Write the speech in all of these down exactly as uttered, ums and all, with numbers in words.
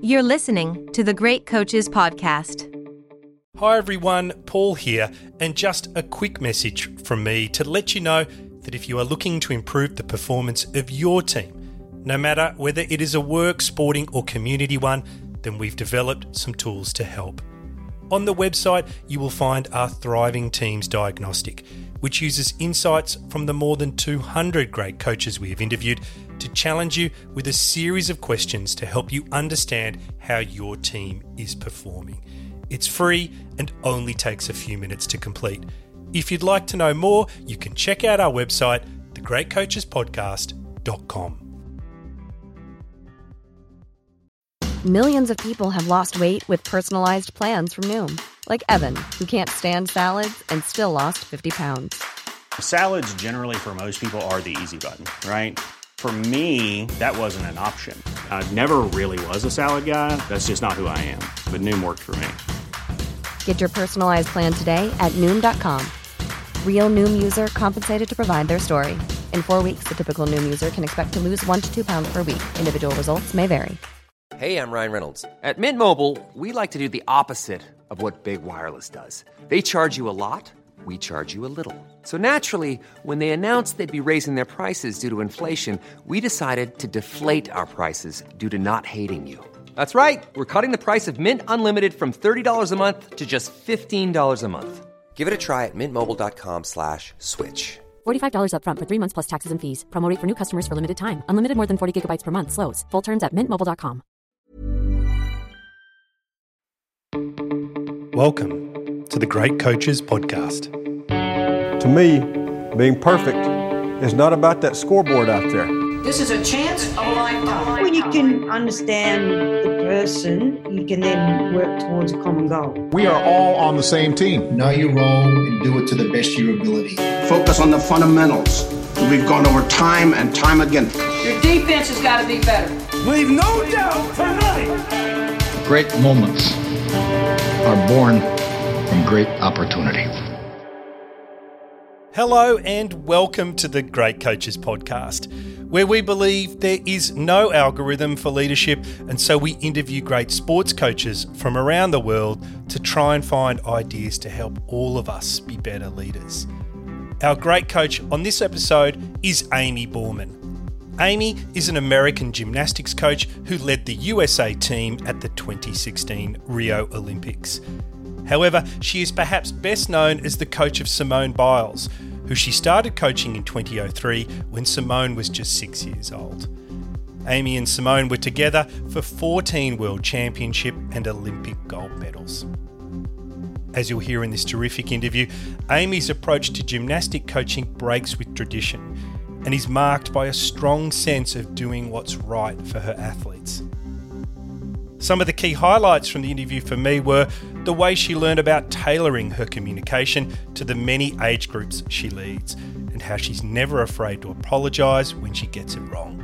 You're listening to the Great Coaches Podcast. Hi everyone, Paul here, and just a quick message from me to let you know that if you are looking to improve the performance of your team, no matter whether it is a work, sporting or community one, then we've developed some tools to help. On the website, you will find our Thriving Teams Diagnostic, which uses insights from the more than two hundred great coaches we have interviewed to challenge you with a series of questions to help you understand how your team is performing. It's free and only takes a few minutes to complete. If you'd like to know more, you can check out our website, the great coaches podcast dot com. Millions of people have lost weight with personalized plans from Noom. Like Evan, who can't stand salads and still lost fifty pounds. Salads generally for most people are the easy button, right? For me, that wasn't an option. I never really was a salad guy. That's just not who I am. But Noom worked for me. Get your personalized plan today at Noom dot com. Real Noom user compensated to provide their story. In four weeks, the typical Noom user can expect to lose one to two pounds per week. Individual results may vary. Hey, I'm Ryan Reynolds. At Mint Mobile, we like to do the opposite of what Big Wireless does. They charge you a lot, we charge you a little. So naturally, when they announced they'd be raising their prices due to inflation, we decided to deflate our prices due to not hating you. That's right. We're cutting the price of Mint Unlimited from thirty dollars a month to just fifteen dollars a month. Give it a try at mintmobile.com slash switch. forty-five dollars up front for three months plus taxes and fees. Promo rate for new customers for limited time. Unlimited more than forty gigabytes per month. Slows full terms at mint mobile dot com. Welcome to the Great Coaches Podcast. To me, being perfect is not about that scoreboard out there. This is a chance of a lifetime. When you can understand the person, you can then work towards a common goal. We are all on the same team. Know your role and do it to the best of your ability. Focus on the fundamentals that we've gone over time and time again. Your defense has got to be better. Leave no doubt tonight. Great moments are born from great opportunity. Hello and welcome to the Great Coaches Podcast, where we believe there is no algorithm for leadership, and so we interview great sports coaches from around the world to try and find ideas to help all of us be better leaders. Our great coach on this episode is Amy Borman. Amy is an American gymnastics coach who led the U S A team at the twenty sixteen Rio Olympics. However, she is perhaps best known as the coach of Simone Biles, who she started coaching in twenty oh three when Simone was just six years old. Amy and Simone were together for fourteen World Championship and Olympic gold medals. As you'll hear in this terrific interview, Amy's approach to gymnastic coaching breaks with tradition and is marked by a strong sense of doing what's right for her athletes. Some of the key highlights from the interview for me were the way she learned about tailoring her communication to the many age groups she leads, and how she's never afraid to apologise when she gets it wrong.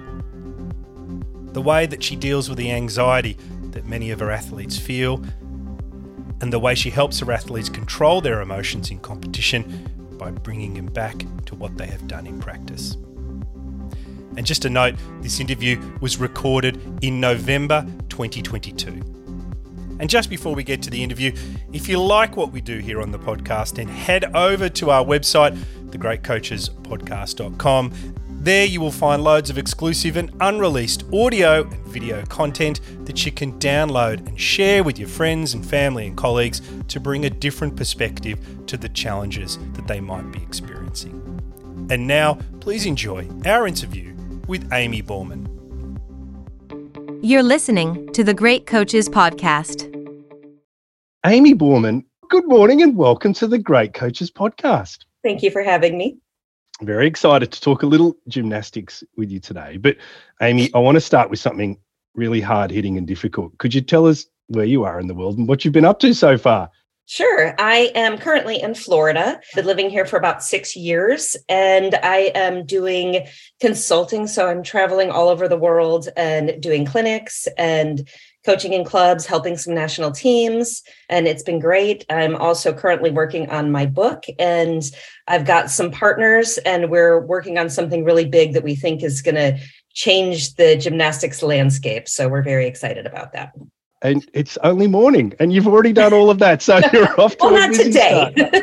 The way that she deals with the anxiety that many of her athletes feel, and the way she helps her athletes control their emotions in competition by bringing them back to what they have done in practice. And just a note, this interview was recorded in November twenty twenty-two. And just before we get to the interview, if you like what we do here on the podcast, then head over to our website, the great coaches podcast dot com. There you will find loads of exclusive and unreleased audio and video content that you can download and share with your friends and family and colleagues to bring a different perspective to the challenges that they might be experiencing. And now, please enjoy our interview with Amy Borman. You're listening to the Great Coaches Podcast. Amy Borman, good morning and welcome to the Great Coaches Podcast. Thank you for having me. I'm very excited to talk a little gymnastics with you today. But Amy, I want to start with something really hard-hitting and difficult. Could you tell us where you are in the world and what you've been up to so far? Sure. I am currently in Florida. Been living here for about six years, and I am doing consulting. So I'm traveling all over the world and doing clinics and coaching in clubs, helping some national teams, and it's been great. I'm also currently working on my book, and I've got some partners, and we're working on something really big that we think is going to change the gymnastics landscape. So we're very excited about that. And it's only morning and you've already done all of that. So you're off to well, a not busy today. start.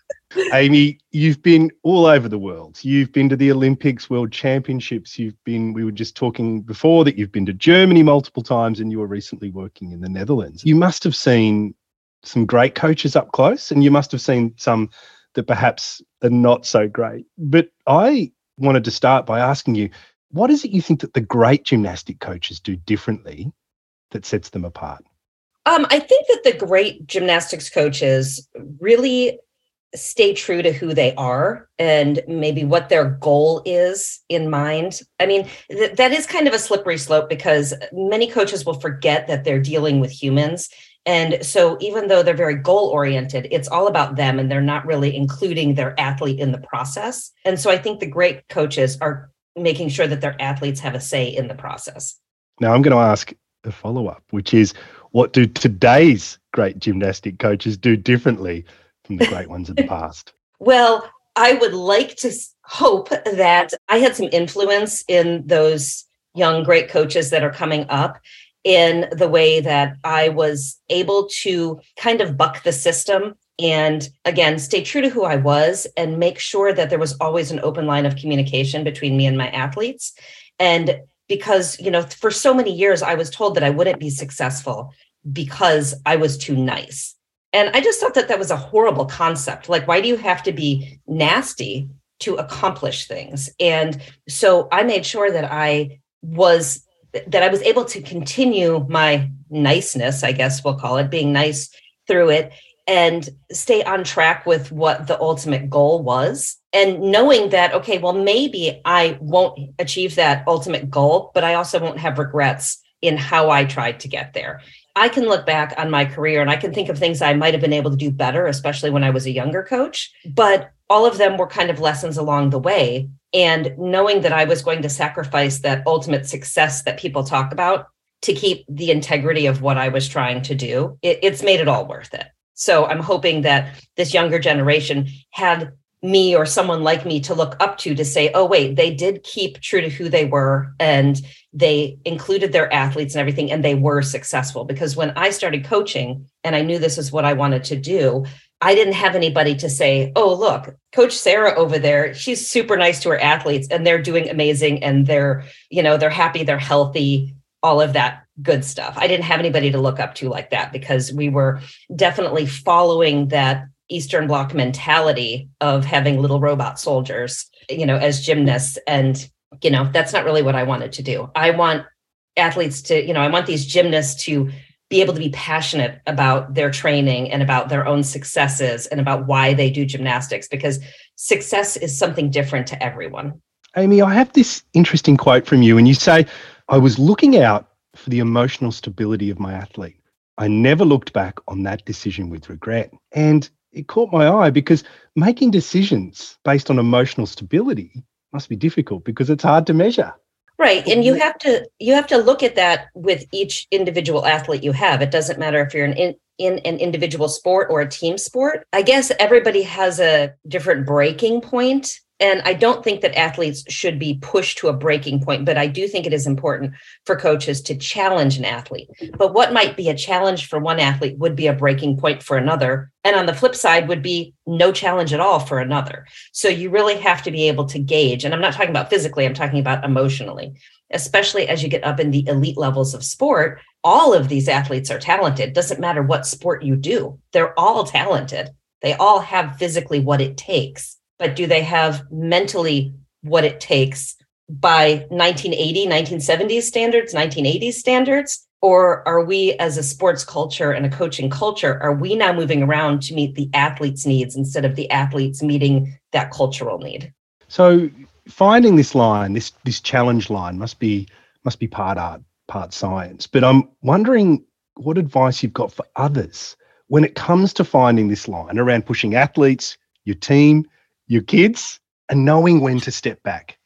Amy, you've been all over the world. You've been to the Olympics, World Championships. You've been, we were just talking before that you've been to Germany multiple times and you were recently working in the Netherlands. You must have seen some great coaches up close and you must have seen some that perhaps are not so great. But I wanted to start by asking you, what is it you think that the great gymnastic coaches do differently that sets them apart? Um, I think that the great gymnastics coaches really stay true to who they are and maybe what their goal is in mind. I mean, th- that is kind of a slippery slope because many coaches will forget that they're dealing with humans. And so even though they're very goal oriented, it's all about them and they're not really including their athlete in the process. And so I think the great coaches are making sure that their athletes have a say in the process. Now I'm going to ask a follow-up, which is, what do today's great gymnastic coaches do differently from the great ones of the past? Well, I would like to hope that I had some influence in those young, great coaches that are coming up in the way that I was able to kind of buck the system and, again, stay true to who I was and make sure that there was always an open line of communication between me and my athletes. And because, you know, for so many years, I was told that I wouldn't be successful because I was too nice. And I just thought that that was a horrible concept. Like, why do you have to be nasty to accomplish things? And so I made sure that I was, that I was able to continue my niceness, I guess we'll call it, being nice through it, and stay on track with what the ultimate goal was. And knowing that, okay, well, maybe I won't achieve that ultimate goal, but I also won't have regrets in how I tried to get there. I can look back on my career and I can think of things I might have been able to do better, especially when I was a younger coach, but all of them were kind of lessons along the way. And knowing that I was going to sacrifice that ultimate success that people talk about to keep the integrity of what I was trying to do, it, it's made it all worth it. So I'm hoping that this younger generation had me or someone like me to look up to, to say, oh, wait, they did keep true to who they were and they included their athletes and everything, and they were successful. Because when I started coaching and I knew this is what I wanted to do, I didn't have anybody to say, oh, look, Coach Sarah over there, she's super nice to her athletes and they're doing amazing and they're, you know, they're happy, they're healthy, all of that good stuff. I didn't have anybody to look up to like that because we were definitely following that Eastern Bloc mentality of having little robot soldiers, you know, as gymnasts. And, you know, that's not really what I wanted to do. I want athletes to, you know, I want these gymnasts to be able to be passionate about their training and about their own successes and about why they do gymnastics, because success is something different to everyone. Amy, I have this interesting quote from you, and you say, I was looking out for the emotional stability of my athlete. I never looked back on that decision with regret. And it caught my eye because making decisions based on emotional stability must be difficult because it's hard to measure. Right. And you have to you have to look at that with each individual athlete you have. It doesn't matter if you're an in, in an individual sport or a team sport. I guess everybody has a different breaking point. And I don't think that athletes should be pushed to a breaking point, but I do think it is important for coaches to challenge an athlete. But what might be a challenge for one athlete would be a breaking point for another. And on the flip side would be no challenge at all for another. So you really have to be able to gauge. And I'm not talking about physically, I'm talking about emotionally, especially as you get up in the elite levels of sport. All of these athletes are talented. Doesn't matter what sport you do. They're all talented. They all have physically what it takes. But do they have mentally what it takes by nineteen eighty, nineteen seventies standards, nineteen eighties standards? Or are we, as a sports culture and a coaching culture, are we now moving around to meet the athlete's needs instead of the athletes meeting that cultural need? So finding this line, this this challenge line must be must be part art, part science. But I'm wondering what advice you've got for others when it comes to finding this line around pushing athletes, your team, your kids, and knowing when to step back.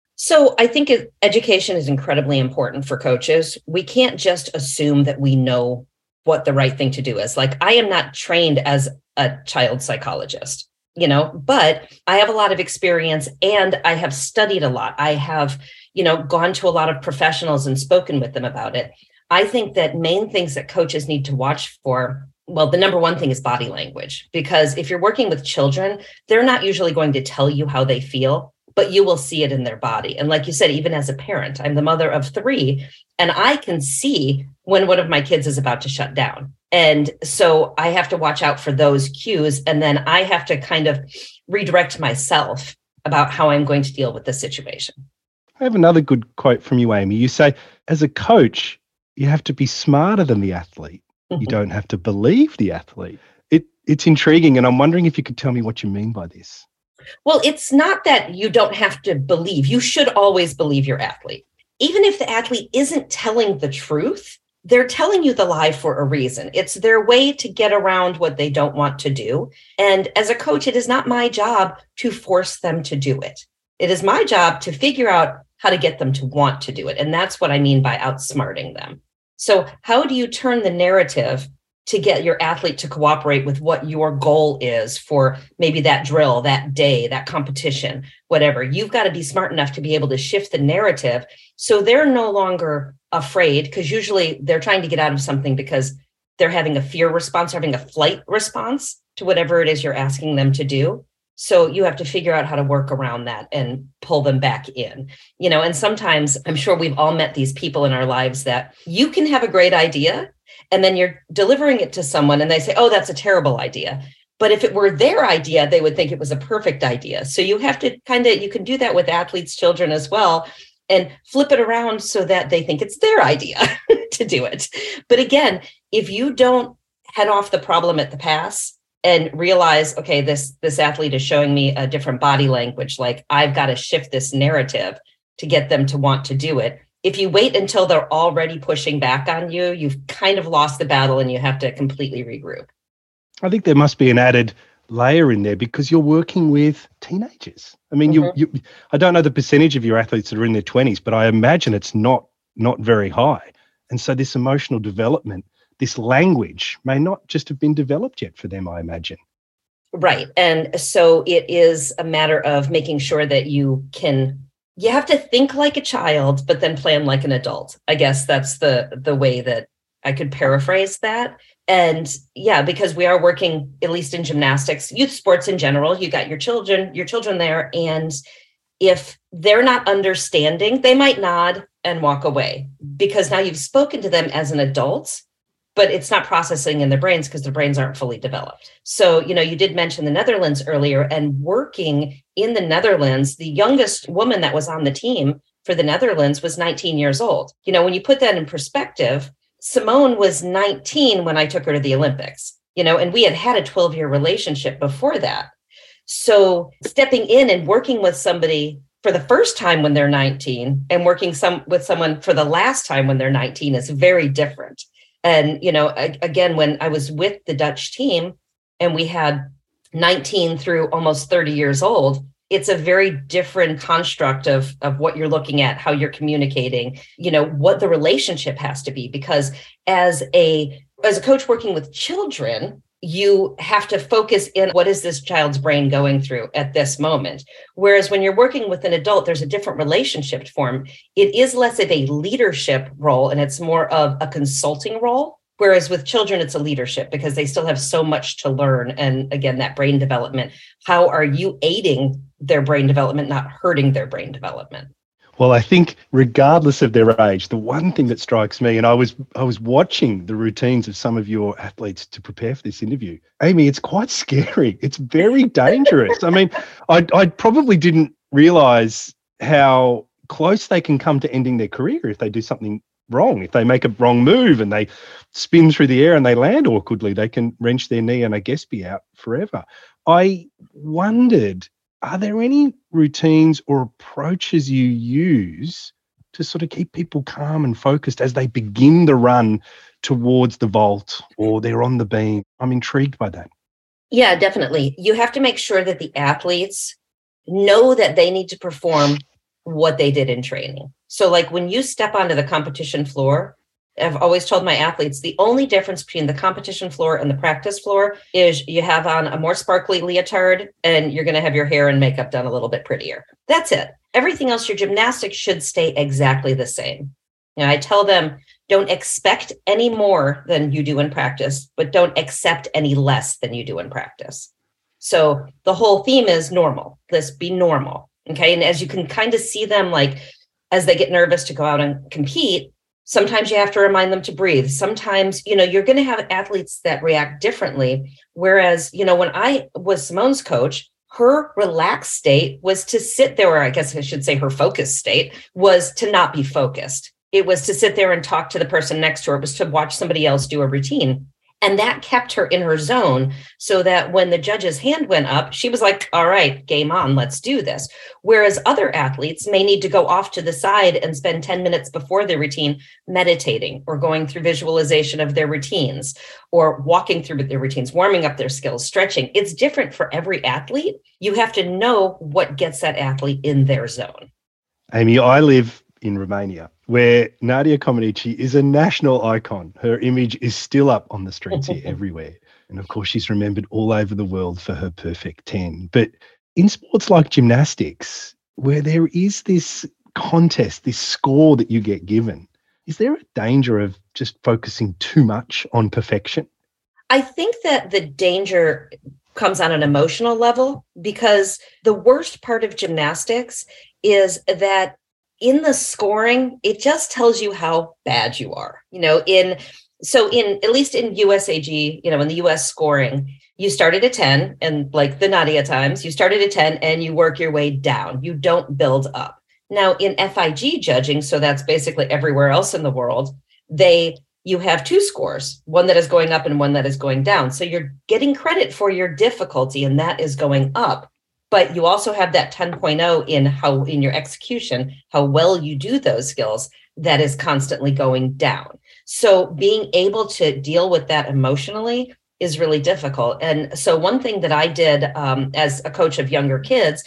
So I think it, education is incredibly important for coaches. We can't just assume that we know what the right thing to do is. Like, I am not trained as a child psychologist, you know, but I have a lot of experience and I have studied a lot. I have, you know, gone to a lot of professionals and spoken with them about it. I think that main things that coaches need to watch for, well, the number one thing is body language, because if you're working with children, they're not usually going to tell you how they feel, but you will see it in their body. And like you said, even as a parent, I'm the mother of three, and I can see when one of my kids is about to shut down. And so I have to watch out for those cues. And then I have to kind of redirect myself about how I'm going to deal with the situation. I have another good quote from you, Amy. You say, as a coach, you have to be smarter than the athlete. Mm-hmm. You don't have to believe the athlete. It, it's intriguing. And I'm wondering if you could tell me what you mean by this. Well, it's not that you don't have to believe. You should always believe your athlete. Even if the athlete isn't telling the truth, they're telling you the lie for a reason. It's their way to get around what they don't want to do. And as a coach, it is not my job to force them to do it. It is my job to figure out how to get them to want to do it. And that's what I mean by outsmarting them. So how do you turn the narrative to get your athlete to cooperate with what your goal is for maybe that drill, that day, that competition, whatever? You've got to be smart enough to be able to shift the narrative so they're no longer afraid, because usually they're trying to get out of something because they're having a fear response, having a flight response to whatever it is you're asking them to do. So you have to figure out how to work around that and pull them back in, you know, and sometimes I'm sure we've all met these people in our lives that you can have a great idea and then you're delivering it to someone and they say, oh, that's a terrible idea. But if it were their idea, they would think it was a perfect idea. So you have to kind of, you can do that with athletes, children as well, and flip it around so that they think it's their idea to do it. But again, if you don't head off the problem at the pass and realize, okay, this, this athlete is showing me a different body language, like I've got to shift this narrative to get them to want to do it. If you wait until they're already pushing back on you, you've kind of lost the battle and you have to completely regroup. I think there must be an added layer in there because you're working with teenagers. I mean, mm-hmm. you, you, I don't know the percentage of your athletes that are in their twenties, but I imagine it's not, not very high. And so this emotional development, this language may not just have been developed yet for them, I imagine. Right. And so it is a matter of making sure that you can, you have to think like a child, but then plan like an adult. I guess that's the, the way that I could paraphrase that. And yeah, because we are working, at least in gymnastics, youth sports in general, you got your children, your children there. And if they're not understanding, they might nod and walk away because now you've spoken to them as an adult, but it's not processing in their brains because their brains aren't fully developed. So, you know, you did mention the Netherlands earlier, and working in the Netherlands, the youngest woman that was on the team for the Netherlands was nineteen years old. You know, when you put that in perspective, Simone was nineteen when I took her to the Olympics, you know, and we had had a twelve year relationship before that. So stepping in and working with somebody for the first time when they're nineteen and working some with someone for the last time when they're nineteen is very different. And, you know, again, when I was with the Dutch team and we had nineteen through almost thirty years old, it's a very different construct of, of what you're looking at, how you're communicating, you know, what the relationship has to be. Because as a, as a coach working with children, you have to focus in what is this child's brain going through at this moment. Whereas when you're working with an adult, there's a different relationship form. It is less of a leadership role and it's more of a consulting role. Whereas with children, it's a leadership because they still have so much to learn. And again, that brain development, how are you aiding their brain development, not hurting their brain development? Well, I think regardless of their age, the one thing that strikes me, and I was I was watching the routines of some of your athletes to prepare for this interview. Amy, it's quite scary. It's very dangerous. I mean, I I probably didn't realize how close they can come to ending their career if they do something wrong. If they make a wrong move and they spin through the air and they land awkwardly, they can wrench their knee and I guess be out forever. I wondered, are there any routines or approaches you use to sort of keep people calm and focused as they begin the run towards the vault or they're on the beam? I'm intrigued by that. Yeah, definitely. You have to make sure that the athletes know that they need to perform what they did in training. So like when you step onto the competition floor, I've always told my athletes, the only difference between the competition floor and the practice floor is you have on a more sparkly leotard and you're going to have your hair and makeup done a little bit prettier. That's it. Everything else, your gymnastics should stay exactly the same. And I tell them, don't expect any more than you do in practice, but don't accept any less than you do in practice. So the whole theme is normal. This be normal. Okay. And as you can kind of see them, like, as they get nervous to go out and compete, sometimes you have to remind them to breathe. Sometimes, you know, you're going to have athletes that react differently. Whereas, you know, when I was Simone's coach, her relaxed state was to sit there, or I guess I should say her focused state was to not be focused. It was to sit there and talk to the person next to her. It was to watch somebody else do a routine. And that kept her in her zone so that when the judge's hand went up, she was like, all right, game on, let's do this. Whereas other athletes may need to go off to the side and spend ten minutes before their routine meditating or going through visualization of their routines or walking through their routines, warming up their skills, stretching. It's different for every athlete. You have to know what gets that athlete in their zone. Amy, I live in Romania, where Nadia Comaneci is a national icon. Her image is still up on the streets here everywhere. And of course, she's remembered all over the world for her perfect ten. But in sports like gymnastics, where there is this contest, this score that you get given, is there a danger of just focusing too much on perfection? I think that the danger comes on an emotional level, because the worst part of gymnastics is that in the scoring, it just tells you how bad you are. You know, in so in at least in U S A G, you know, in the U S scoring, you started at ten, and like the Nadia times, you started at ten and you work your way down. You don't build up. Now in F I G judging, so that's basically everywhere else in the world, they you have two scores, one that is going up and one that is going down. So you're getting credit for your difficulty, and that is going up. But you also have that ten point oh in how in your execution, how well you do those skills, that is constantly going down. So being able to deal with that emotionally is really difficult. And so one thing that I did um, as a coach of younger kids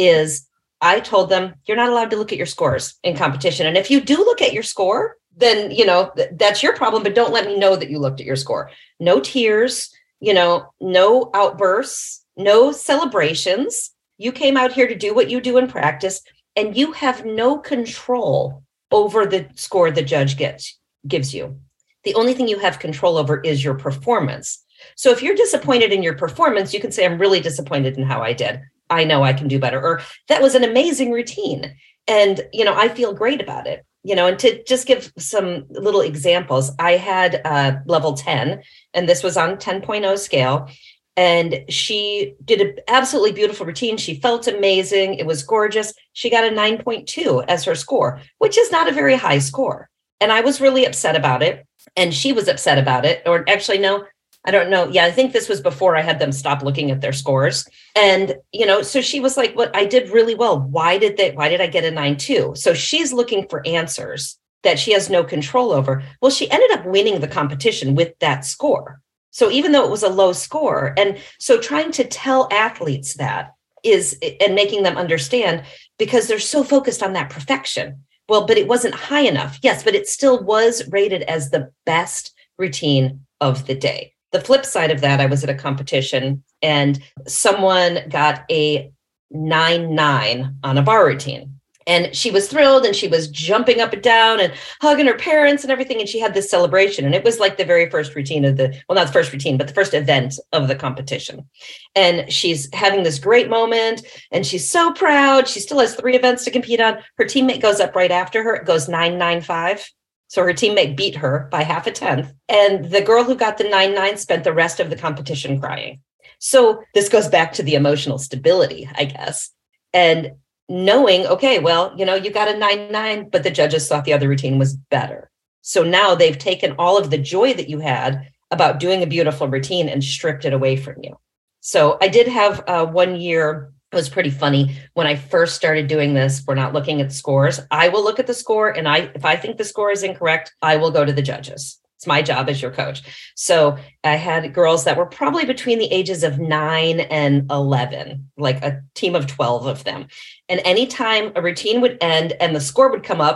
is I told them, you're not allowed to look at your scores in competition. And if you do look at your score, then, you know, th- that's your problem, but don't let me know that you looked at your score. No tears, you know, no outbursts, no celebrations. You came out here to do what you do in practice, and you have no control over the score the judge gets, gives you. The only thing you have control over is your performance. So if you're disappointed in your performance, you can say, I'm really disappointed in how I did. I know I can do better. Or that was an amazing routine. And, you know, I feel great about it. You know, and to just give some little examples, I had uh, level ten, and this was on ten point oh scale. And she did an absolutely beautiful routine. She felt amazing. It was gorgeous. She got a nine point two as her score, which is not a very high score. And I was really upset about it. And she was upset about it. Or actually, no, I don't know. Yeah, I think this was before I had them stop looking at their scores. And, you know, so she was like, what, I did really well. Why did they, why did I get a nine two? So she's looking for answers that she has no control over. Well, she ended up winning the competition with that score. So even though it was a low score, and so trying to tell athletes that is, and making them understand, because they're so focused on that perfection. Well, but it wasn't high enough. Yes, but it still was rated as the best routine of the day. The flip side of that, I was at a competition and someone got a nine nine on a bar routine. And she was thrilled, and she was jumping up and down and hugging her parents and everything. And she had this celebration. And it was like the very first routine of the, well, not the first routine, but the first event of the competition. And she's having this great moment, and she's so proud. She still has three events to compete on. Her teammate goes up right after her. It goes nine nine five. So her teammate beat her by half a tenth. And the girl who got the nine nine spent the rest of the competition crying. So this goes back to the emotional stability, I guess. And knowing, okay, well, you know, you got a nine nine, but the judges thought the other routine was better. So now they've taken all of the joy that you had about doing a beautiful routine and stripped it away from you. So I did have uh, one year, it was pretty funny. When I first started doing this, we're not looking at scores. I will look at the score, and I, if I think the score is incorrect, I will go to the judges. It's my job as your coach. So I had girls that were probably between the ages of nine and eleven, like a team of twelve of them. And anytime a routine would end and the score would come up,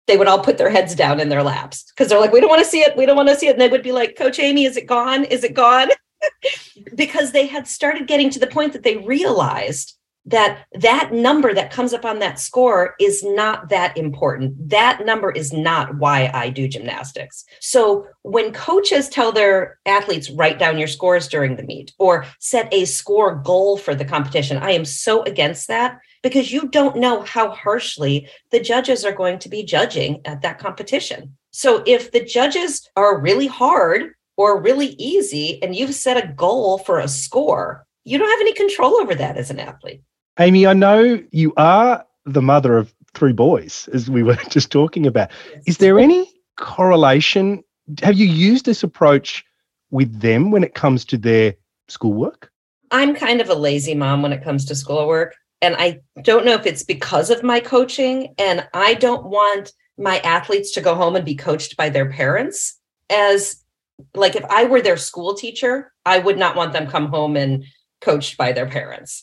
they would all put their heads down in their laps because they're like, we don't want to see it. We don't want to see it. And they would be like, Coach Amy, is it gone? Is it gone? Because they had started getting to the point that they realized that that number that comes up on that score is not that important. That number is not why I do gymnastics. So when coaches tell their athletes, write down your scores during the meet or set a score goal for the competition, I am so against that because you don't know how harshly the judges are going to be judging at that competition. So if the judges are really hard or really easy and you've set a goal for a score, you don't have any control over that as an athlete. Amy, I know you are the mother of three boys, as we were just talking about. Is there any correlation? Have you used this approach with them when it comes to their schoolwork? I'm kind of a lazy mom when it comes to schoolwork. And I don't know if it's because of my coaching. And I don't want my athletes to go home and be coached by their parents. As like if I were their school teacher, I would not want them come home and coached by their parents.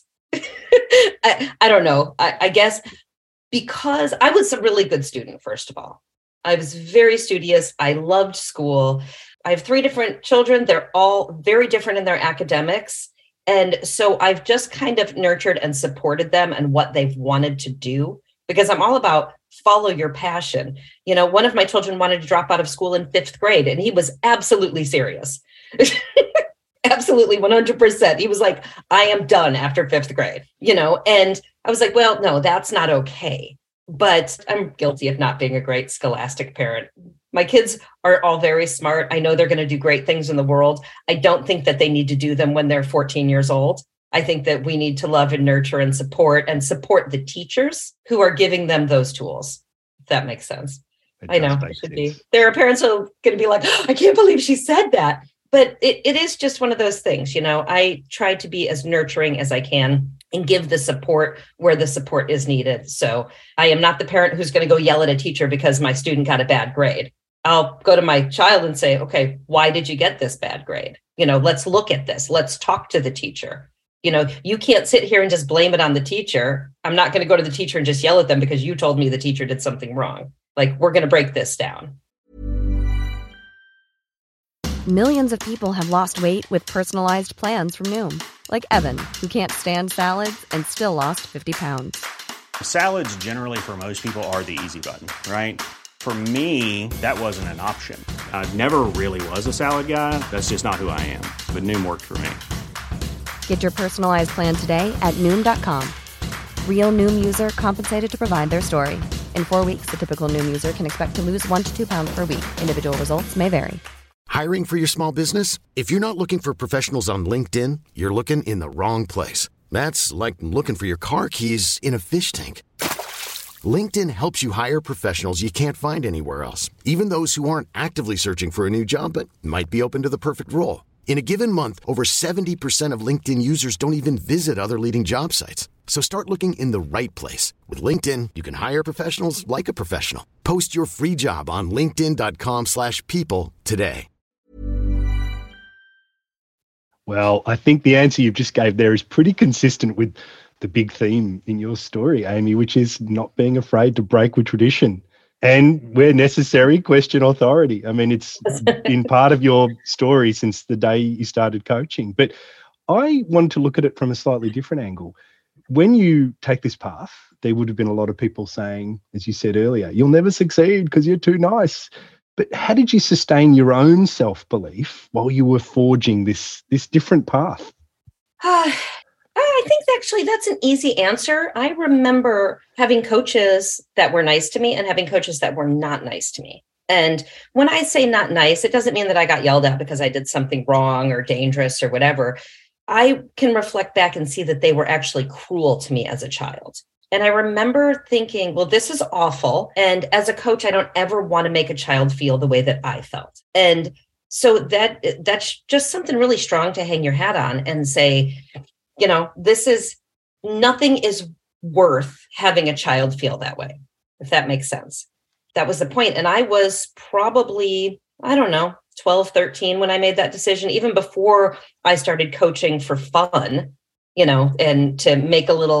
I, I don't know. I, I guess because I was a really good student, first of all. I was very studious. I loved school. I have three different children. They're all very different in their academics. And so I've just kind of nurtured and supported them and what they've wanted to do because I'm all about follow your passion. You know, one of my children wanted to drop out of school in fifth grade and he was absolutely serious. Absolutely, one hundred percent. He was like, I am done after fifth grade, you know, and I was like, well, no, that's not okay. But I'm guilty of not being a great scholastic parent. My kids are all very smart. I know they're going to do great things in the world. I don't think that they need to do them when they're fourteen years old. I think that we need to love and nurture and support and support the teachers who are giving them those tools. If that makes sense. I know it should be. There are parents who are going to be like, oh, I can't believe she said that. But it, it is just one of those things, you know, I try to be as nurturing as I can and give the support where the support is needed. So I am not the parent who's going to go yell at a teacher because my student got a bad grade. I'll go to my child and say, okay, why did you get this bad grade? You know, let's look at this. Let's talk to the teacher. You know, you can't sit here and just blame it on the teacher. I'm not going to go to the teacher and just yell at them because you told me the teacher did something wrong. Like, we're going to break this down. Millions of people have lost weight with personalized plans from Noom. Like Evan, who can't stand salads and still lost fifty pounds. Salads generally for most people are the easy button, right? For me, that wasn't an option. I never really was a salad guy. That's just not who I am. But Noom worked for me. Get your personalized plan today at Noom dot com. Real Noom user compensated to provide their story. In four weeks, the typical Noom user can expect to lose one to two pounds per week. Individual results may vary. Hiring for your small business? If you're not looking for professionals on LinkedIn, you're looking in the wrong place. That's like looking for your car keys in a fish tank. LinkedIn helps you hire professionals you can't find anywhere else, even those who aren't actively searching for a new job but might be open to the perfect role. In a given month, over seventy percent of LinkedIn users don't even visit other leading job sites. So start looking in the right place. With LinkedIn, you can hire professionals like a professional. Post your free job on linkedin dot com slash people today. Well, I think the answer you've just gave there is pretty consistent with the big theme in your story, Amy, which is not being afraid to break with tradition and, where necessary, question authority. I mean, it's been part of your story since the day you started coaching. But I wanted to look at it from a slightly different angle. When you take this path, there would have been a lot of people saying, as you said earlier, you'll never succeed because you're too nice. But how did you sustain your own self-belief while you were forging this, this different path? Uh, I think actually that's an easy answer. I remember having coaches that were nice to me and having coaches that were not nice to me. And when I say not nice, it doesn't mean that I got yelled at because I did something wrong or dangerous or whatever. I can reflect back and see that they were actually cruel to me as a child. And I remember thinking, well, this is awful. And as a coach, I don't ever want to make a child feel the way that I felt. And so that that's just something really strong to hang your hat on and say, you know, this is nothing is worth having a child feel that way, if that makes sense. That was the point. And I was probably, I don't know, twelve, thirteen when I made that decision, even before I started coaching for fun, you know, and to make a little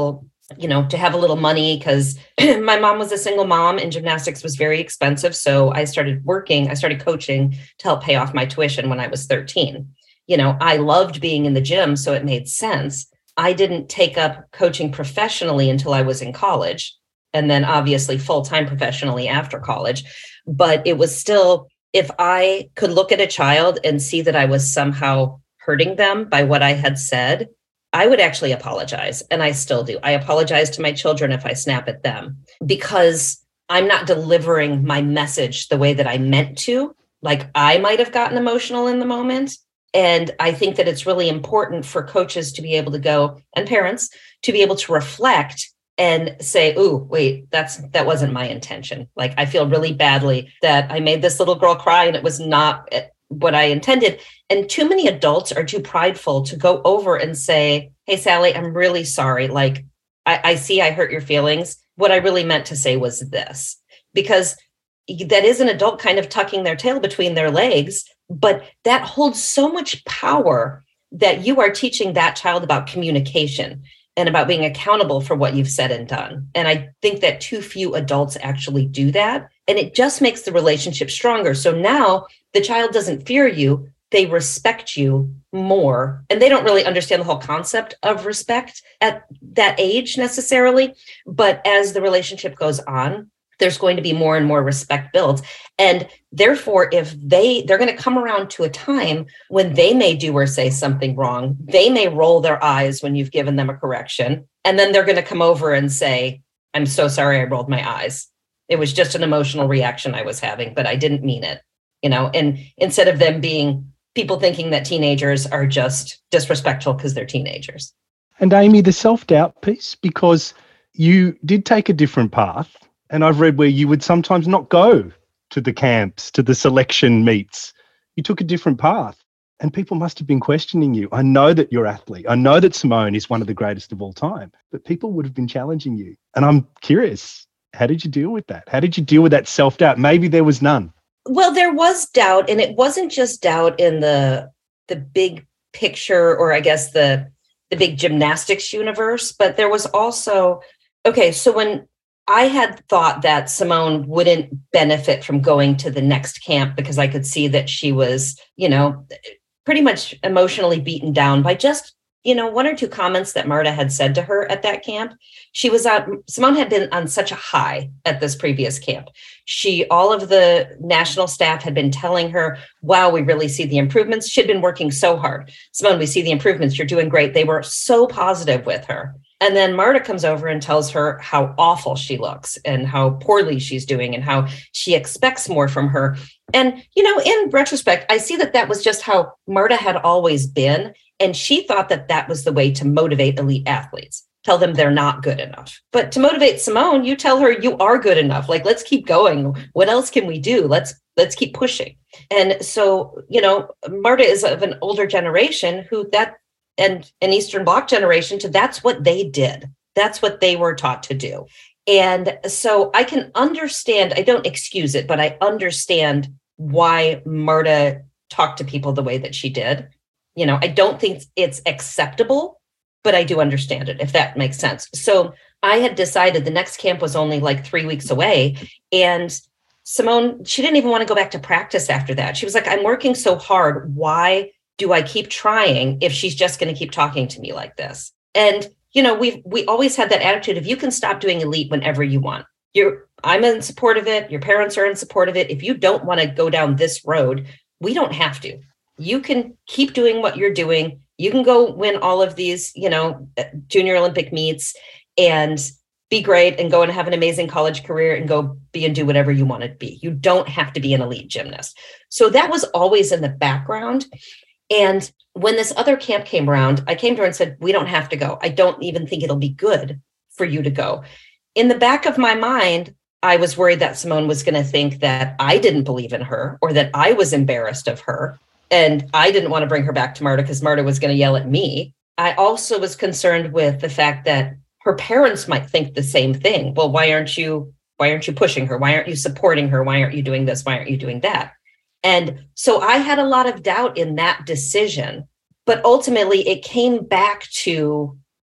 you know, to have a little money, because my mom was a single mom and gymnastics was very expensive. So I started working, I started coaching to help pay off my tuition when I was thirteen. You know, I loved being in the gym, so it made sense. I didn't take up coaching professionally until I was in college, and then obviously full-time professionally after college. But it was still, if I could look at a child and see that I was somehow hurting them by what I had said, I would actually apologize. And I still do. I apologize to my children if I snap at them, because I'm not delivering my message the way that I meant to. Like, I might have gotten emotional in the moment. And I think that it's really important for coaches to be able to go, and parents to be able to reflect and say, ooh, wait, that's, that wasn't my intention. Like, I feel really badly that I made this little girl cry and it was not what I intended. And too many adults are too prideful to go over and say, hey, Sally, I'm really sorry. Like, I, I see I hurt your feelings. What I really meant to say was this, because that is an adult kind of tucking their tail between their legs, but that holds so much power that you are teaching that child about communication and about being accountable for what you've said and done. And I think that too few adults actually do that. And it just makes the relationship stronger. So now the child doesn't fear you, they respect you more. And they don't really understand the whole concept of respect at that age necessarily. But as the relationship goes on, there's going to be more and more respect built. And therefore, if they, they're going to come around to a time when they may do or say something wrong, they may roll their eyes when you've given them a correction. And then they're going to come over and say, I'm so sorry I rolled my eyes. It was just an emotional reaction I was having, but I didn't mean it. You know, and instead of them being people thinking that teenagers are just disrespectful because they're teenagers. And Amy, the self-doubt piece, because you did take a different path. And I've read where you would sometimes not go to the camps, to the selection meets. You took a different path, and people must have been questioning you. I know that you're an athlete. I know that Simone is one of the greatest of all time, but people would have been challenging you. And I'm curious, how did you deal with that? How did you deal with that self-doubt? Maybe there was none. Well, there was doubt, and it wasn't just doubt in the the big picture, or I guess the the big gymnastics universe, but there was also, okay, so when I had thought that Simone wouldn't benefit from going to the next camp because I could see that she was, you know, pretty much emotionally beaten down by just, you know, one or two comments that Marta had said to her at that camp. She was at, Simone had been on such a high at this previous camp. She, all of the national staff had been telling her, wow, we really see the improvements. She'd been working so hard. Simone, we see the improvements. You're doing great. They were so positive with her. And then Marta comes over and tells her how awful she looks and how poorly she's doing and how she expects more from her. And, you know, in retrospect, I see that that was just how Marta had always been. And she thought that that was the way to motivate elite athletes. Tell them they're not good enough. But to motivate Simone, you tell her you are good enough. Like, let's keep going. What else can we do? Let's let's keep pushing. And so, you know, Marta is of an older generation who that and an Eastern Bloc generation to that's what they did. That's what they were taught to do. And so I can understand, I don't excuse it, but I understand why Marta talked to people the way that she did. You know, I don't think it's acceptable, but I do understand it, if that makes sense. So I had decided the next camp was only like three weeks away. And Simone, she didn't even want to go back to practice after that. She was like, I'm working so hard. Why do I keep trying if she's just going to keep talking to me like this? And, you know, we've, we always had that attitude of you can stop doing elite whenever you want. You're, I'm in support of it. Your parents are in support of it. If you don't want to go down this road, we don't have to. You can keep doing what you're doing. You can go win all of these, you know, junior Olympic meets and be great and go and have an amazing college career and go be and do whatever you want to be. You don't have to be an elite gymnast. So that was always in the background. And when this other camp came around, I came to her and said, we don't have to go. I don't even think it'll be good for you to go. In the back of my mind, I was worried that Simone was going to think that I didn't believe in her or that I was embarrassed of her. And I didn't want to bring her back to Marta because Marta was going to yell at me. I also was concerned with the fact that her parents might think the same thing. Well, why aren't you, why aren't you pushing her? Why aren't you supporting her? Why aren't you doing this? Why aren't you doing that? And so I had a lot of doubt in that decision, but ultimately it came back to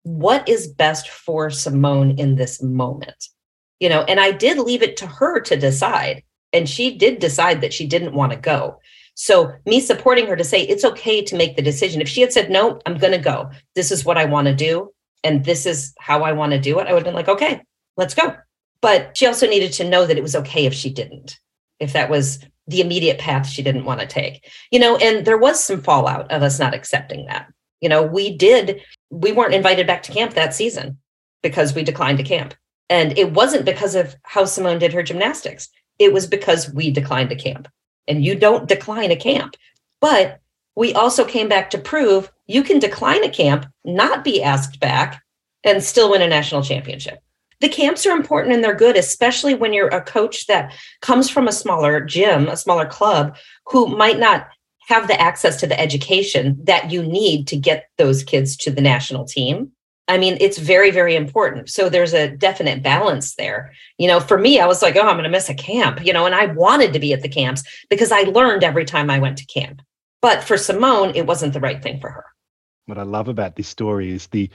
what is best for Simone in this moment? You know, and I did leave it to her to decide. And she did decide that she didn't want to go. So me supporting her to say, it's okay to make the decision. If she had said, no, I'm going to go. This is what I want to do. And this is how I want to do it. I would have been like, okay, let's go. But she also needed to know that it was okay if she didn't, if that was the immediate path she didn't want to take, you know, and there was some fallout of us not accepting that. You know, we did, we weren't invited back to camp that season because we declined to camp. And it wasn't because of how Simone did her gymnastics. It was because we declined a camp, and you don't decline a camp. But we also came back to prove you can decline a camp, not be asked back, and still win a national championship. The camps are important and they're good, especially when you're a coach that comes from a smaller gym, a smaller club, who might not have the access to the education that you need to get those kids to the national team. I mean, it's very, very important. So there's a definite balance there. You know, for me, I was like, oh, I'm going to miss a camp, you know, and I wanted to be at the camps because I learned every time I went to camp. But for Simone, it wasn't the right thing for her. What I love about this story is the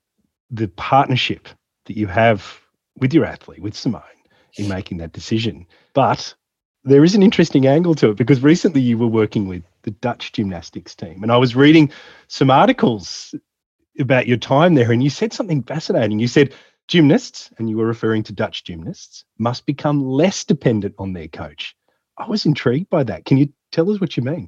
the partnership that you have with your athlete, with Simone, in making that decision. But there is an interesting angle to it because recently you were working with the Dutch gymnastics team, and I was reading some articles about your time there, and you said something fascinating. You said gymnasts, and you were referring to Dutch gymnasts, must become less dependent on their coach. I was intrigued by that. Can you tell us what you mean?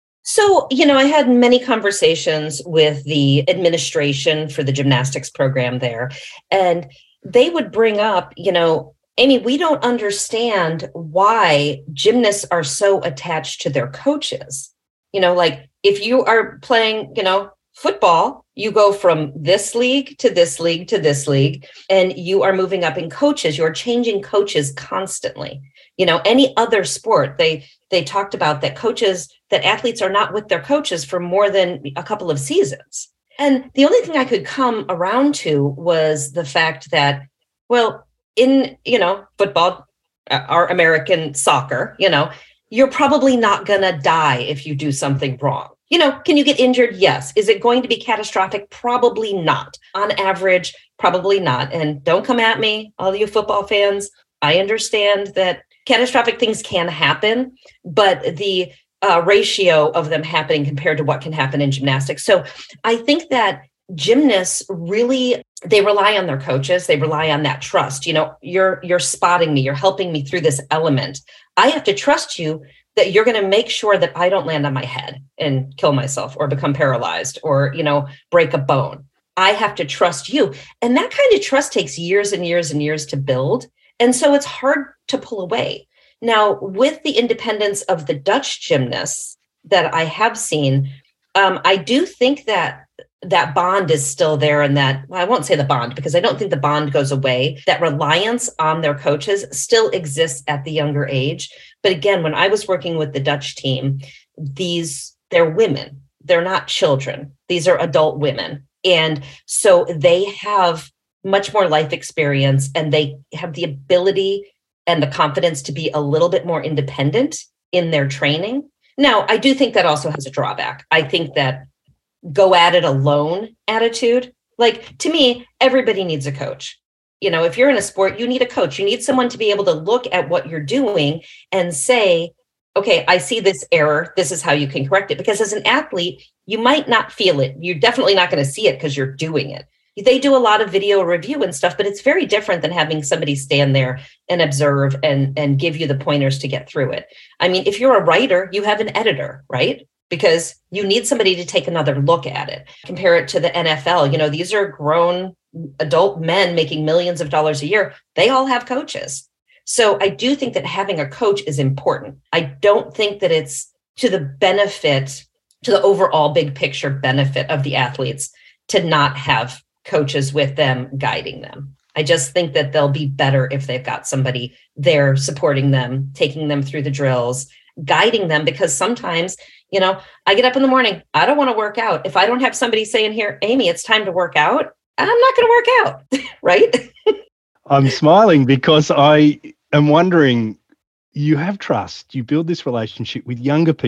So, you know, I had many conversations with the administration for the gymnastics program there, and they would bring up, you know, Amy, we don't understand why gymnasts are so attached to their coaches. You know, like if you are playing, you know, football, you go from this league to this league to this league, and you are moving up in coaches. You're changing coaches constantly. You know, any other sport, they they talked about that coaches, that athletes are not with their coaches for more than a couple of seasons. And the only thing I could come around to was the fact that, well, in, you know, football, our American soccer, you know, you're probably not going to die if you do something wrong. You know, can you get injured? Yes. Is it going to be catastrophic? Probably not. On average, probably not. And don't come at me, all you football fans. I understand that catastrophic things can happen, but the uh, ratio of them happening compared to what can happen in gymnastics. So I think that gymnasts really, they rely on their coaches. They rely on that trust. You know, you're, you're spotting me, you're helping me through this element. I have to trust you that you're going to make sure that I don't land on my head and kill myself or become paralyzed or, you know, break a bone. I have to trust you. And that kind of trust takes years and years and years to build. And so it's hard to pull away. Now, with the independence of the Dutch gymnasts that I have seen, um, I do think that that bond is still there, and that, well, I won't say the bond because I don't think the bond goes away. That reliance on their coaches still exists at the younger age. But again, when I was working with the Dutch team, these, they're women. They're not children. These are adult women. And so they have much more life experience, and they have the ability and the confidence to be a little bit more independent in their training. Now, I do think that also has a drawback. I think that go at it alone attitude, like, to me, everybody needs a coach. You know, if you're in a sport, you need a coach. You need someone to be able to look at what you're doing and say, okay, I see this error. This is how you can correct it. Because as an athlete, you might not feel it. You're definitely not going to see it because you're doing it. They do a lot of video review and stuff, but it's very different than having somebody stand there and observe and, and give you the pointers to get through it. I mean, if you're a writer, you have an editor, right? Because you need somebody to take another look at it. Compare it to the N F L. You know, these are grown adult men making millions of dollars a year. They all have coaches. So I do think that having a coach is important. I don't think that it's to the benefit, to the overall big picture benefit of the athletes to not have coaches with them, guiding them. I just think that they'll be better if they've got somebody there supporting them, taking them through the drills, guiding them, because sometimes, you know, I get up in the morning, I don't want to work out. If I don't have somebody saying here, Amy, it's time to work out, I'm not going to work out, right? I'm smiling because I am wondering, you have trust, you build this relationship with younger people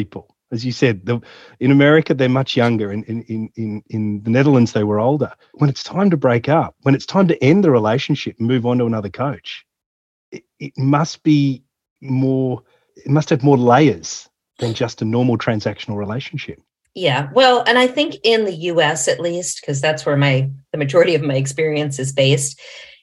As you said, the, in America, they're much younger. In, in, in, in the Netherlands, they were older. When it's time to break up, when it's time to end the relationship and move on to another coach, it, it must be more, it must have more layers than just a normal transactional relationship. Yeah, well, and I think in the U S at least, because that's where my the majority of my experience is based,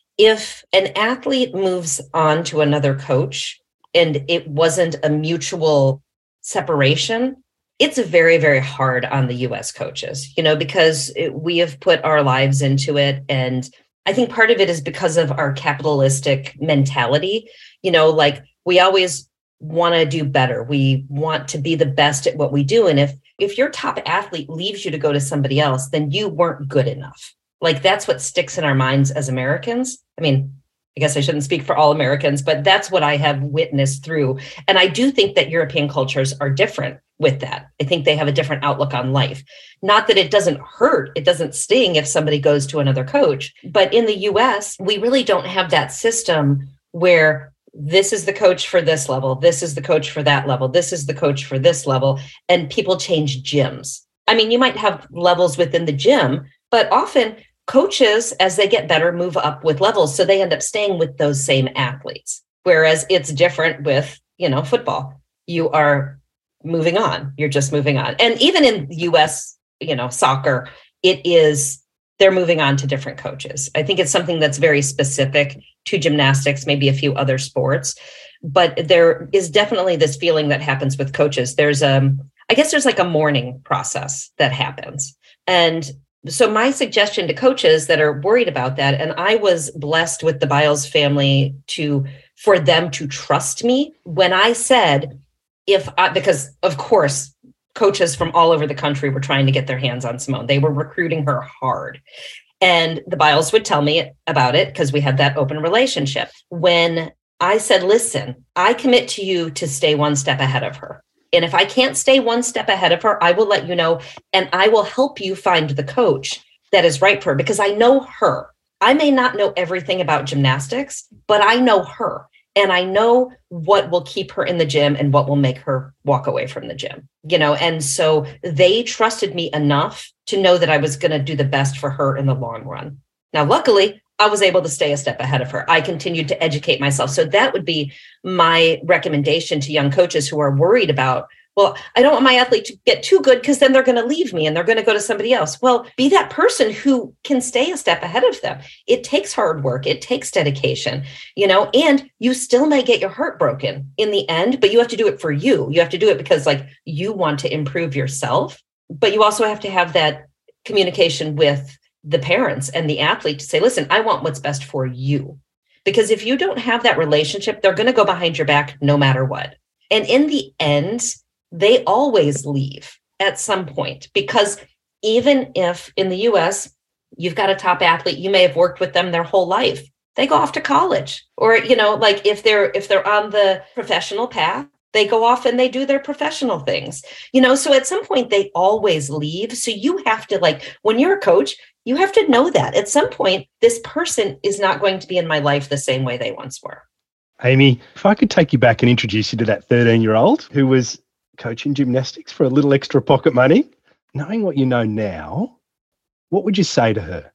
if an athlete moves on to another coach and it wasn't a mutual separation, it's very, very hard on the U S coaches, you know, because it, we have put our lives into it. And I think part of it is because of our capitalistic mentality, you know, like we always want to do better. We want to be the best at what we do. And if if your top athlete leaves you to go to somebody else, then you weren't good enough. Like that's what sticks in our minds as Americans. I mean, I guess I shouldn't speak for all Americans, but that's what I have witnessed through. And I do think that European cultures are different with that. I think they have a different outlook on life. Not that it doesn't hurt, it doesn't sting if somebody goes to another coach. But in the U S, we really don't have that system where this is the coach for this level, this is the coach for that level, this is the coach for this level, and people change gyms. I mean, you might have levels within the gym, but often coaches, as they get better, move up with levels. So they end up staying with those same athletes. Whereas it's different with, you know, football. You are moving on. You're just moving on. And even in U S, you know, soccer, it is, they're moving on to different coaches. I think it's something that's very specific to gymnastics, maybe a few other sports, but there is definitely this feeling that happens with coaches. There's um, I guess there's like a mourning process that happens. And so my suggestion to coaches that are worried about that, and I was blessed with the Biles family to, for them to trust me when I said, if I, because of course, coaches from all over the country were trying to get their hands on Simone. They were recruiting her hard. And the Biles would tell me about it because we had that open relationship. When I said, listen, I commit to you to stay one step ahead of her. And if I can't stay one step ahead of her, I will let you know, and I will help you find the coach that is right for her because I know her. I may not know everything about gymnastics, but I know her. And I know what will keep her in the gym and what will make her walk away from the gym, you know? And so they trusted me enough to know that I was going to do the best for her in the long run. Now, luckily, I was able to stay a step ahead of her. I continued to educate myself. So that would be my recommendation to young coaches who are worried about, well, I don't want my athlete to get too good because then they're going to leave me and they're going to go to somebody else. Well, be that person who can stay a step ahead of them. It takes hard work. It takes dedication, you know, and you still may get your heart broken in the end, but you have to do it for you. You have to do it because like you want to improve yourself, but you also have to have that communication with the parents and the athlete to say, listen, I want what's best for you. Because if you don't have that relationship, they're going to go behind your back no matter what. And in the end, they always leave at some point, because even if in the U S, you've got a top athlete, you may have worked with them their whole life. They go off to college, or, you know, like if they're, if they're on the professional path, they go off and they do their professional things, you know, so at some point they always leave. So you have to, like, when you're a coach, you have to know that at some point, this person is not going to be in my life the same way they once were. Amy, if I could take you back and introduce you to that thirteen-year-old who was coaching gymnastics for a little extra pocket money, knowing what you know now, what would you say to her?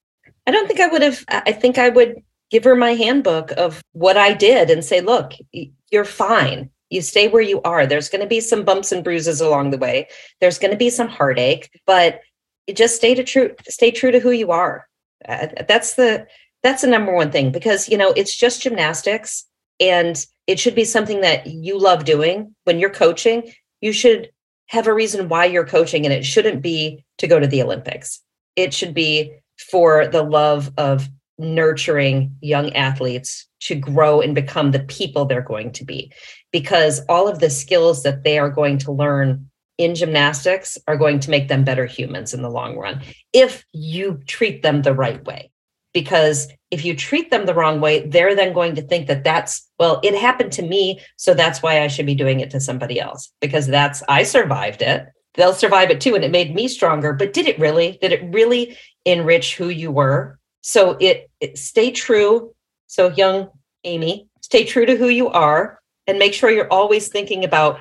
I don't think I would have, I think I would give her my handbook of what I did and say, look, you're fine. You stay where you are. There's going to be some bumps and bruises along the way. There's going to be some heartache, but you just stay to true, stay true to who you are. Uh, that's the, that's the number one thing, because, you know, it's just gymnastics. And it should be something that you love doing. When you're coaching, you should have a reason why you're coaching, and it shouldn't be to go to the Olympics. It should be for the love of nurturing young athletes to grow and become the people they're going to be, because all of the skills that they are going to learn in gymnastics are going to make them better humans in the long run, if you treat them the right way. Because if you treat them the wrong way, they're then going to think that that's, well, it happened to me, so that's why I should be doing it to somebody else, because that's, I survived it. They'll survive it too, and it made me stronger. But did it really? Did it really enrich who you were? So it, it stay true. So young Amy, stay true to who you are, and make sure you're always thinking about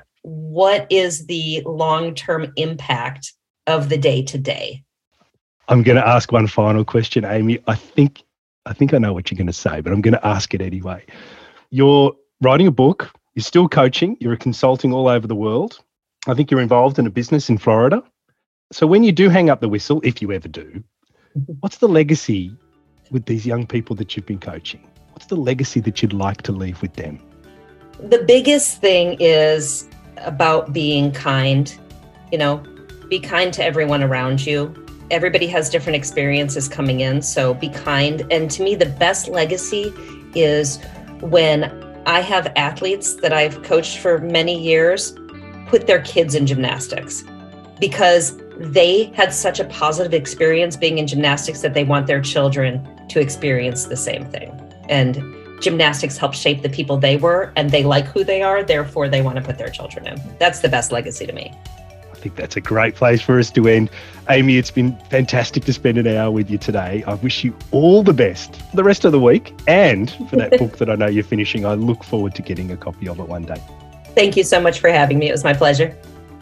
what is the long-term impact of the day-to-day? I'm going to ask one final question, Amy. I think I think I know what you're going to say, but I'm going to ask it anyway. You're writing a book. You're still coaching. You're consulting all over the world. I think you're involved in a business in Florida. So when you do hang up the whistle, if you ever do, what's the legacy with these young people that you've been coaching? What's the legacy that you'd like to leave with them? The biggest thing is about being kind. You know, be kind to everyone around you. Everybody has different experiences coming in, so be kind. And to me, the best legacy is when I have athletes that I've coached for many years put their kids in gymnastics because they had such a positive experience being in gymnastics that they want their children to experience the same thing. And gymnastics helped shape the people they were, and they like who they are, therefore they want to put their children in. That's the best legacy to me. I think that's a great place for us to end. Amy, it's been fantastic to spend an hour with you today. I wish you all the best for the rest of the week and for that book that I know you're finishing. I look forward to getting a copy of it one day. Thank you so much for having me. It was my pleasure.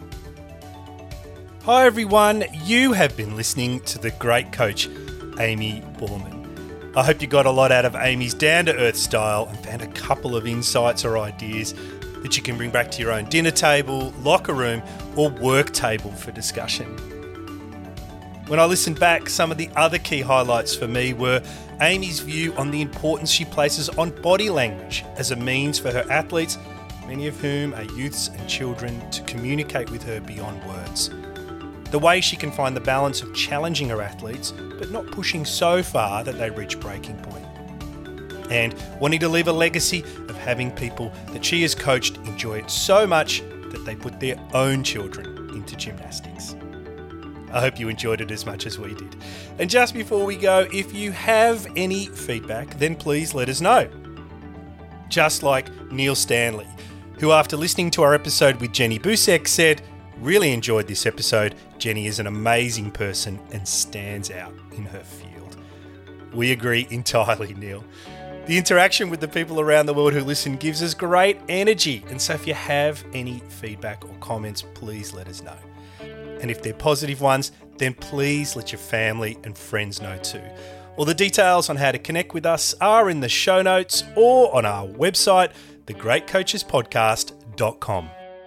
Hi everyone, you have been listening to the great coach, Amy Borman. I hope you got a lot out of Amy's down-to-earth style and found a couple of insights or ideas that you can bring back to your own dinner table, locker room, or work table for discussion. When I listened back, some of the other key highlights for me were Amy's view on the importance she places on body language as a means for her athletes, many of whom are youths and children, to communicate with her beyond words. The way she can find the balance of challenging her athletes, but not pushing so far that they reach breaking point. And wanting to leave a legacy of having people that she has coached enjoy it so much that they put their own children into gymnastics. I hope you enjoyed it as much as we did. And just before we go, if you have any feedback, then please let us know. Just like Neil Stanley, who after listening to our episode with Jenny Busek said, really enjoyed this episode. Jenny is an amazing person and stands out in her field. We agree entirely, Neil. The interaction with the people around the world who listen gives us great energy. And so if you have any feedback or comments, please let us know. And if they're positive ones, then please let your family and friends know too. All the details on how to connect with us are in the show notes or on our website, the great coaches podcast dot com.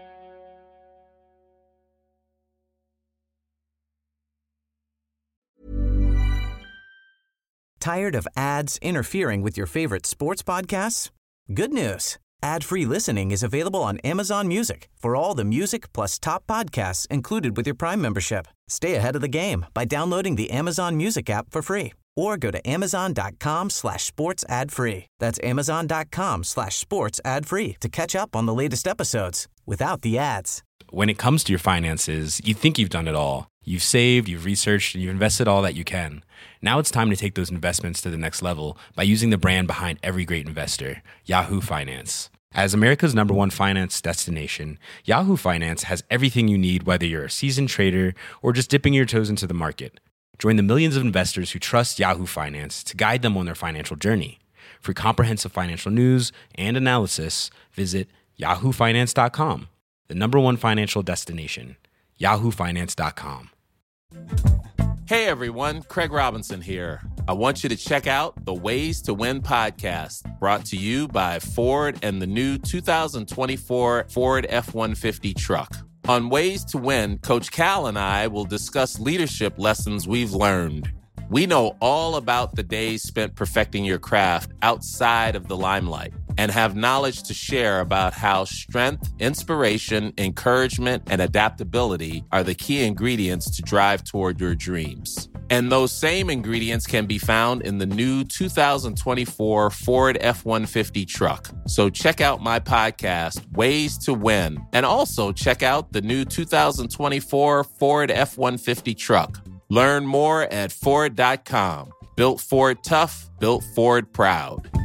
Tired of ads interfering with your favorite sports podcasts? Good news. Ad-free listening is available on Amazon Music for all the music plus top podcasts included with your Prime membership. Stay ahead of the game by downloading the Amazon Music app for free or go to amazon.com slash sports ad free. That's amazon.com slash sports ad free to catch up on the latest episodes without the ads. When it comes to your finances, you think you've done it all. You've saved, you've researched, and you've invested all that you can. Now it's time to take those investments to the next level by using the brand behind every great investor, Yahoo Finance. As America's number one finance destination, Yahoo Finance has everything you need, whether you're a seasoned trader or just dipping your toes into the market. Join the millions of investors who trust Yahoo Finance to guide them on their financial journey. For comprehensive financial news and analysis, visit yahoo finance dot com, the number one financial destination, yahoo finance dot com. Hey everyone, Craig Robinson here. I want you to check out the Ways to Win podcast, brought to you by Ford and the new two thousand twenty-four Ford F one fifty truck. On Ways to Win, Coach Cal and I will discuss leadership lessons we've learned. We know all about the days spent perfecting your craft outside of the limelight and have knowledge to share about how strength, inspiration, encouragement, and adaptability are the key ingredients to drive toward your dreams. And those same ingredients can be found in the new two thousand twenty-four Ford F one fifty truck. So check out my podcast, Ways to Win, and also check out the new two thousand twenty-four Ford F one fifty truck. Learn more at Ford dot com. Built Ford tough, built Ford proud.